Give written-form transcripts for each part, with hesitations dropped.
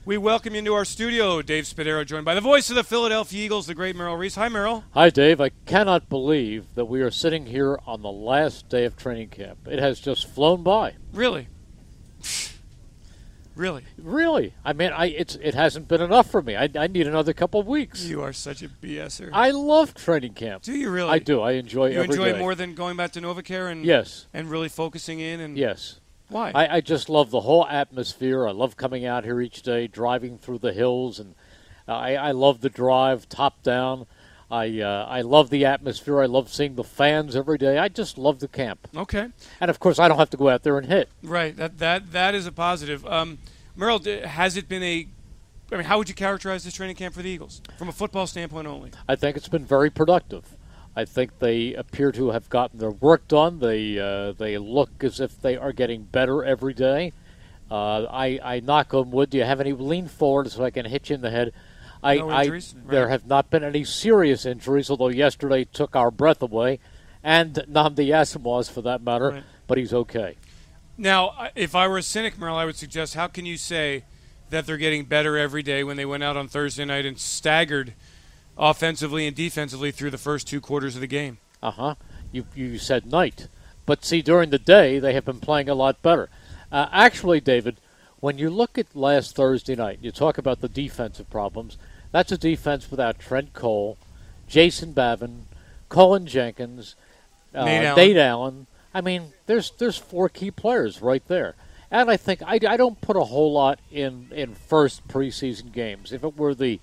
We welcome you into our studio. Dave Spadaro, joined by the voice of the Philadelphia Eagles, the great Merrill Reese. Hi, Merrill. Hi, Dave. I cannot believe that we are sitting here on the last day of training camp. It has just flown by. Really? Really? Really. I mean, it hasn't been enough for me. I need another couple of weeks. You are such a BSer. I love training camp. Do you really? I do. I enjoy every day. You enjoy it more than going back to NovaCare and yes, and really focusing in and yes. Why? I just love the whole atmosphere. I love coming out here each day, driving through the hills, and I love the drive, top down. I love the atmosphere. I love seeing the fans every day. I just love the camp. Okay. And of course, I don't have to go out there and hit. Right. That is a positive. Merrill, has it been how would you characterize this training camp for the Eagles from a football standpoint only? I think it's been very productive. I think they appear to have gotten their work done. They look as if they are getting better every day. I knock on wood. Do you have any lean forward so I can hit you in the head? No injuries? There have not been any serious injuries, although yesterday took our breath away, and Nnamdi Asomugha for that matter, right. But he's okay. Now, if I were a cynic, Merrill, I would suggest how can you say that they're getting better every day when they went out on Thursday night and staggered offensively and defensively through the first two quarters of the game? Uh-huh. You said night. But see, during the day, they have been playing a lot better. Actually, David, when you look at last Thursday night, you talk about the defensive problems. That's a defense without Trent Cole, Jason Bavin, Colin Jenkins, Nate Allen. I mean, there's four key players right there. And I think I don't put a whole lot in first preseason games. If it were the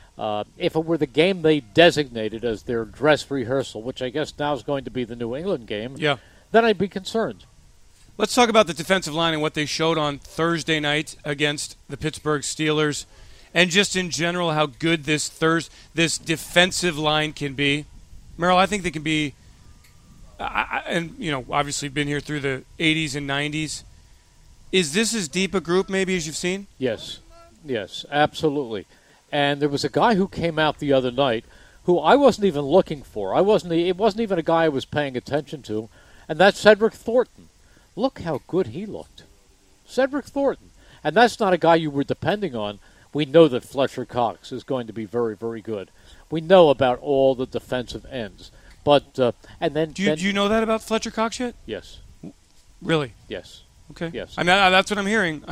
game they designated as their dress rehearsal, which I guess now is going to be the New England game, then I'd be concerned. Let's talk about the defensive line and what they showed on Thursday night against the Pittsburgh Steelers, and just in general how good this defensive line can be. Merrill, I think they can be, and obviously been here through the 80s and 90s. Is this as deep a group maybe as you've seen? Yes, absolutely. And there was a guy who came out the other night who I wasn't even looking for. It wasn't even a guy I was paying attention to, and that's Cedric Thornton. Look how good he looked. Cedric Thornton. And that's not a guy you were depending on. We know that Fletcher Cox is going to be very, very good. We know about all the defensive ends. But and then do you know that about Fletcher Cox yet? Yes. Really? Yes. Okay. Yes. I mean, that's what I'm hearing.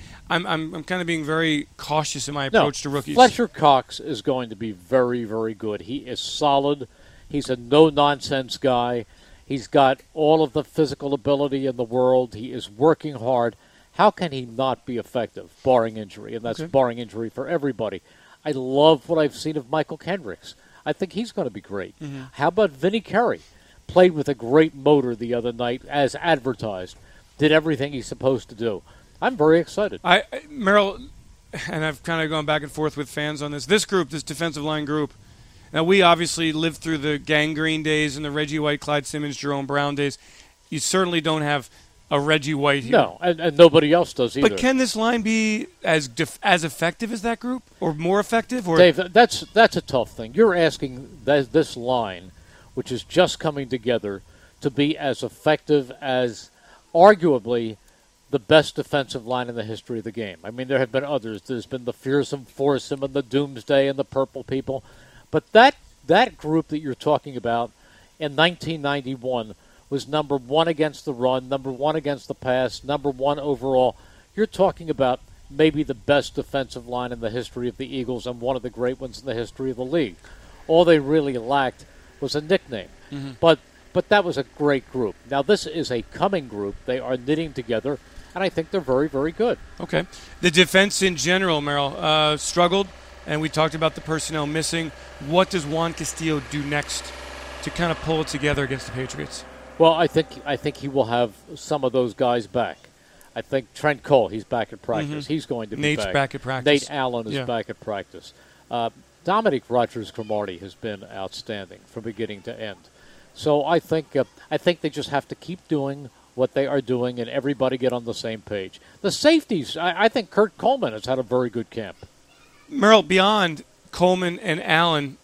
I'm kind of being very cautious in my approach to rookies. Fletcher Cox is going to be very, very good. He is solid. He's a no-nonsense guy. He's got all of the physical ability in the world. He is working hard. How can he not be effective, barring injury? And that's barring injury for everybody. I love what I've seen of Michael Kendricks. I think he's going to be great. Mm-hmm. How about Vinny Curry? Played with a great motor the other night, as advertised. Did everything he's supposed to do. I'm very excited. Merrill, and I've kind of gone back and forth with fans on this. This group, this defensive line group, now we obviously lived through the Gangrene days and the Reggie White, Clyde Simmons, Jerome Brown days. You certainly don't have a Reggie White here. No, and nobody else does either. But can this line be as effective as that group, or more effective? Or Dave, that's a tough thing. You're asking this line, which is just coming together, to be as effective as arguably the best defensive line in the history of the game. I mean, there have been others. There's been the Fearsome Foursome and the Doomsday and the Purple People. But that group that you're talking about in 1991 was number one against the run, number one against the pass, number one overall. You're talking about maybe the best defensive line in the history of the Eagles and one of the great ones in the history of the league. All they really lacked was a nickname. Mm-hmm. But that was a great group. Now, this is a coming group. They are knitting together, and I think they're very, very good. Okay. The defense in general, Merrill, struggled, and we talked about the personnel missing. What does Juan Castillo do next to kind of pull it together against the Patriots? Well, I think he will have some of those guys back. I think Trent Cole, he's back at practice. Mm-hmm. He's going to be Nate's back at practice. Nate Allen is back at practice. Dominic Rodgers-Cromartie has been outstanding from beginning to end. So I think they just have to keep doing what they are doing and everybody get on the same page. The safeties, I think Kurt Coleman has had a very good camp. Merrill, beyond Coleman and Allen,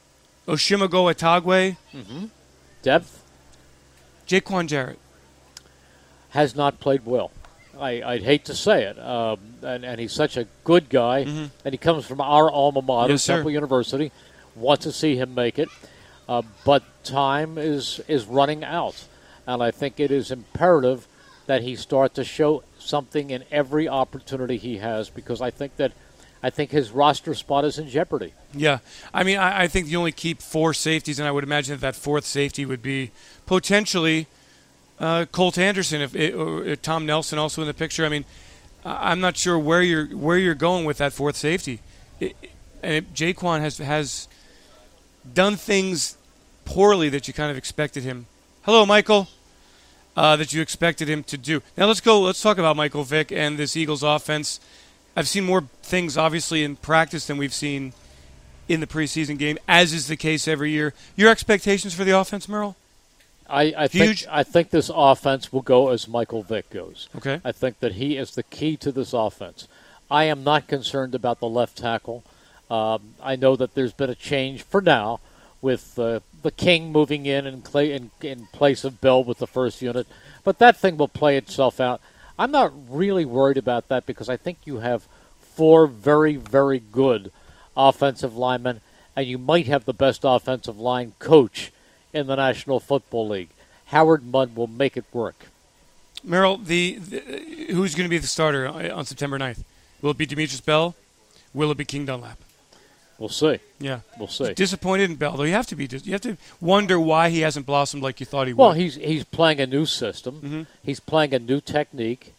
Oshimago Atagwe, depth. Jaquan Jarrett has not played well. I'd hate to say it, and he's such a good guy, and he comes from our alma mater, Yes, sir. Temple University. Want to see him make it, but time is running out, and I think it is imperative that he start to show something in every opportunity he has, because I think his roster spot is in jeopardy. Yeah. I mean, I think you only keep 4 safeties, and I would imagine that fourth safety would be potentially Colt Anderson, or Tom Nelson also in the picture. I mean, I'm not sure where you're going with that fourth safety. Jaquan has done things poorly that you kind of expected him. Hello, Michael. That you expected him to do. Now let's talk about Michael Vick and this Eagles offense. I've seen more things, obviously, in practice than we've seen in the preseason game, as is the case every year. Your expectations for the offense, Merrill? I think this offense will go as Michael Vick goes. Okay. I think that he is the key to this offense. I am not concerned about the left tackle. I know that there's been a change for now with the King moving in place of Bell with the first unit, but that thing will play itself out. I'm not really worried about that because I think you have 4 very, very good offensive linemen, and you might have the best offensive line coach in the National Football League. Howard Mudd will make it work. Merrill, who's going to be the starter on September 9th? Will it be Demetrius Bell? Will it be King Dunlap? We'll see. Yeah, we'll see. Disappointed in Bell, though. You have to wonder why he hasn't blossomed like you thought he would. Well, he's playing a new system. Mm-hmm. He's playing a new technique.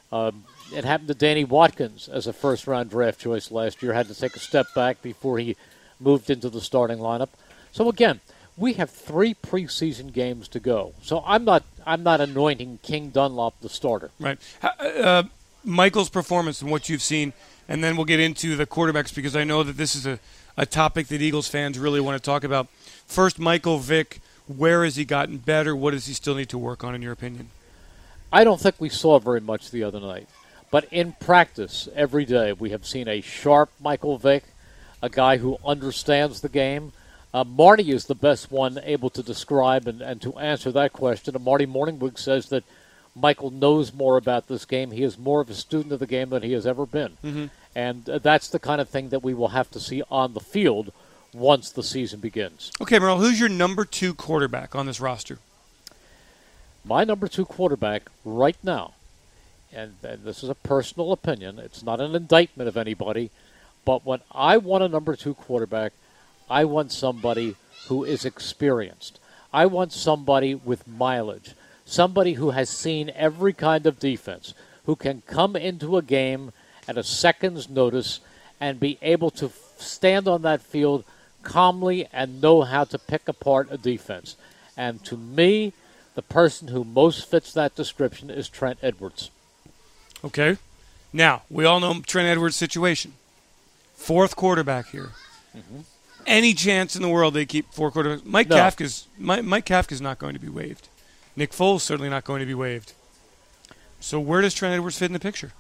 It happened to Danny Watkins as a first-round draft choice last year. Had to take a step back before he moved into the starting lineup. So again, we have 3 preseason games to go. So I'm not anointing King Dunlap the starter. Right. Michael's performance and what you've seen, and then we'll get into the quarterbacks because I know that this is a topic that Eagles fans really want to talk about. First, Michael Vick, where has he gotten better? What does he still need to work on, in your opinion? I don't think we saw very much the other night. But in practice, every day, we have seen a sharp Michael Vick, a guy who understands the game. Marty is the best one able to describe and to answer that question. And Marty Morningwig says that Michael knows more about this game. He is more of a student of the game than he has ever been. Mm-hmm. And that's the kind of thing that we will have to see on the field once the season begins. Okay, Merrill, who's your number 2 quarterback on this roster? My number 2 quarterback right now, and this is a personal opinion, it's not an indictment of anybody, but when I want a number 2 quarterback, I want somebody who is experienced. I want somebody with mileage, somebody who has seen every kind of defense, who can come into a game at a second's notice and be able to stand on that field calmly and know how to pick apart a defense. And to me, the person who most fits that description is Trent Edwards. Okay. Now, we all know Trent Edwards' situation. 4th quarterback here. Mm-hmm. Any chance in the world they keep 4 quarterbacks? Mike Kafka's not going to be waived. Nick Foles certainly not going to be waived. So where does Trent Edwards fit in the picture?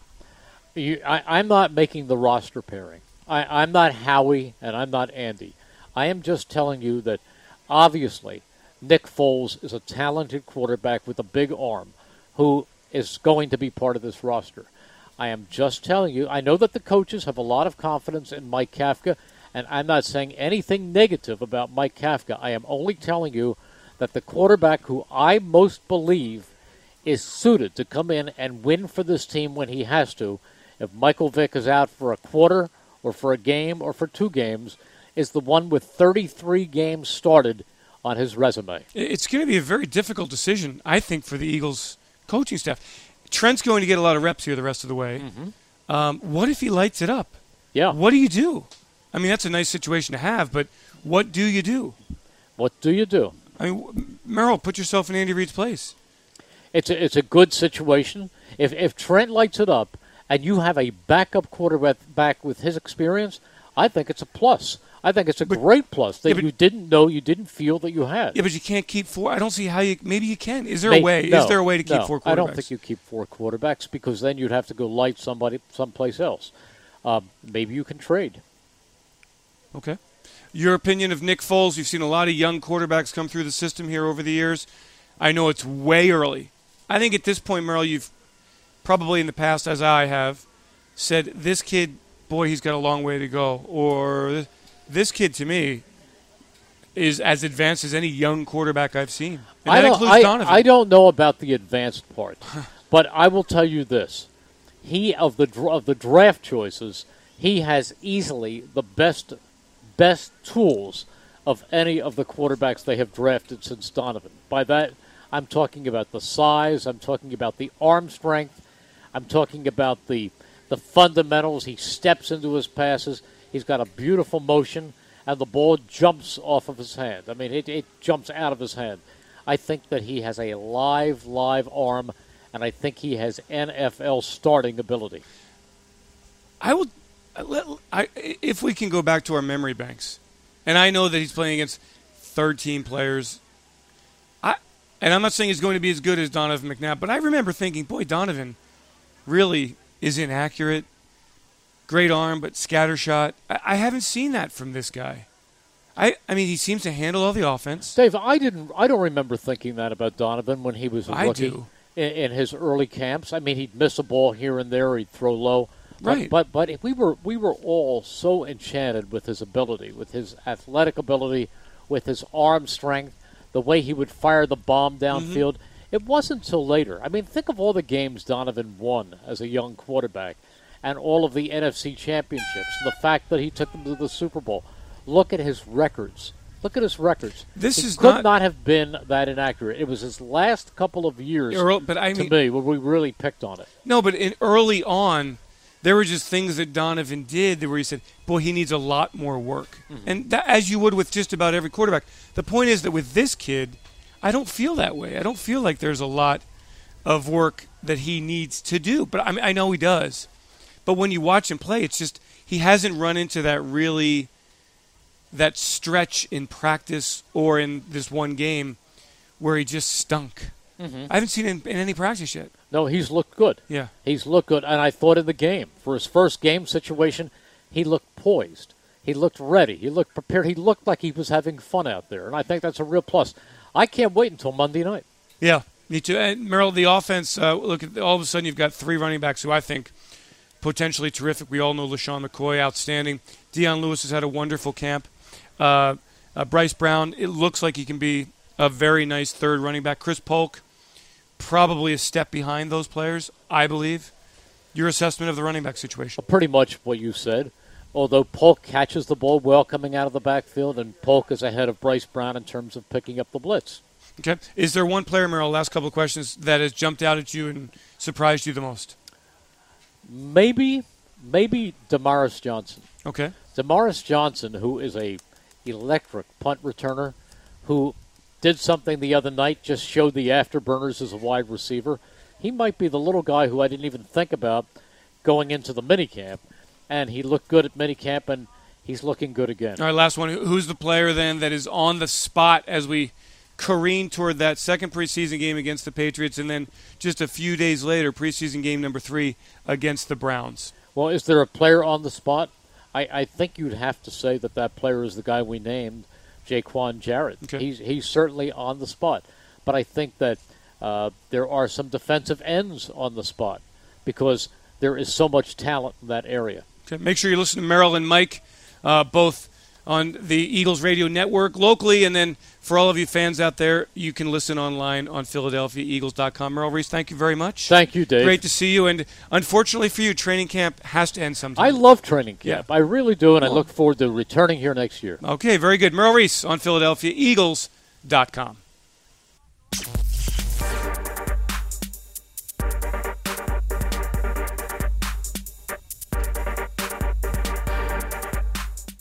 I'm not making the roster pairing. I'm not Howie and I'm not Andy. I am just telling you that obviously Nick Foles is a talented quarterback with a big arm who is going to be part of this roster. I am just telling you, I know that the coaches have a lot of confidence in Mike Kafka, and I'm not saying anything negative about Mike Kafka. I am only telling you that the quarterback who I most believe is suited to come in and win for this team when he has to, if Michael Vick is out for a quarter or for a game or for 2 games, is the one with 33 games started on his resume. It's going to be a very difficult decision, I think, for the Eagles coaching staff. Trent's going to get a lot of reps here the rest of the way. Mm-hmm. What if he lights it up? Yeah. What do you do? I mean, that's a nice situation to have, but what do you do? What do you do? I mean, Merrill, put yourself in Andy Reid's place. It's a good situation. If Trent lights it up and you have a backup quarterback with his experience, I think it's a plus. I think it's a great plus that you didn't feel that you had. Yeah, but you can't keep 4. I don't see how you. Maybe you can. Is there a way? No, is there a way to keep 4 quarterbacks? I don't think you keep 4 quarterbacks because then you'd have to go light somebody someplace else. Maybe you can trade. Okay. Your opinion of Nick Foles? You've seen a lot of young quarterbacks come through the system here over the years. I know it's way early. I think at this point, Merrill, probably in the past, as I have, said, this kid, boy, he's got a long way to go. Or this kid, to me, is as advanced as any young quarterback I've seen. And that includes Donovan. I don't know about the advanced part, but I will tell you this. Of the draft choices, he has easily the best tools of any of the quarterbacks they have drafted since Donovan. By that, I'm talking about the size, I'm talking about the arm strength, I'm talking about the fundamentals. He steps into his passes. He's got a beautiful motion, and the ball jumps off of his hand. I mean, it jumps out of his hand. I think that he has a live arm, and I think he has NFL starting ability. If we can go back to our memory banks, and I know that he's playing against third-team players, and I'm not saying he's going to be as good as Donovan McNabb, but I remember thinking, boy, Donovan really is inaccurate. Great arm, but scattershot. I haven't seen that from this guy. I mean, he seems to handle all the offense. Dave, I don't remember thinking that about Donovan when he was a rookie. I do. In his early camps. I mean, he'd miss a ball here and there. He'd throw low. Right. But we were all so enchanted with his ability, with his athletic ability, with his arm strength, the way he would fire the bomb downfield. Mm-hmm. It wasn't until later. I mean, think of all the games Donovan won as a young quarterback and all of the NFC championships, and the fact that he took them to the Super Bowl. Look at his records. Look at his records. He could not have been that inaccurate. It was his last couple of years, to me, where we really picked on it. No, but early on, there were just things that Donovan did where he said, boy, he needs a lot more work. Mm-hmm. And that, as you would with just about every quarterback. The point is that with this kid, I don't feel that way. I don't feel like there's a lot of work that he needs to do. But I know he does. But when you watch him play, it's just he hasn't run into that stretch in practice or in this one game where he just stunk. Mm-hmm. I haven't seen him in any practice yet. No, he's looked good. Yeah. He's looked good. And I thought in the game, for his first game situation, he looked poised. He looked ready. He looked prepared. He looked like he was having fun out there. And I think that's a real plus. I can't wait until Monday night. Yeah, me too. And Merrill, the offense, look, all of a sudden you've got three running backs who I think potentially terrific. We all know LaShawn McCoy, outstanding. Deion Lewis has had a wonderful camp. Bryce Brown, it looks like he can be a very nice third running back. Chris Polk, probably a step behind those players, I believe. Your assessment of the running back situation? Pretty much what you said. Although Polk catches the ball well coming out of the backfield, and Polk is ahead of Bryce Brown in terms of picking up the blitz. Okay. Is there one player, Merrill, last couple of questions, that has jumped out at you and surprised you the most? Maybe Damaris Johnson. Okay. Damaris Johnson, who is a electric punt returner, who did something the other night, just showed the afterburners as a wide receiver. He might be the little guy who I didn't even think about going into the minicamp, and he looked good at minicamp, and he's looking good again. All right, last one. Who's the player then that is on the spot as we careen toward that second preseason game against the Patriots, and then just a few days later, preseason game number 3 against the Browns? Well, is there a player on the spot? I think you'd have to say that player is the guy we named, Jaquan Jarrett. Okay. He's certainly on the spot. But I think that there are some defensive ends on the spot because there is so much talent in that area. Okay. Make sure you listen to Merrill and Mike, both on the Eagles Radio Network locally, and then for all of you fans out there, you can listen online on PhiladelphiaEagles.com. Merrill Reese, thank you very much. Thank you, Dave. Great to see you, and unfortunately for you, training camp has to end sometime. I love training camp. Yeah. I really do, and I look forward to returning here next year. Okay, very good. Merrill Reese on PhiladelphiaEagles.com.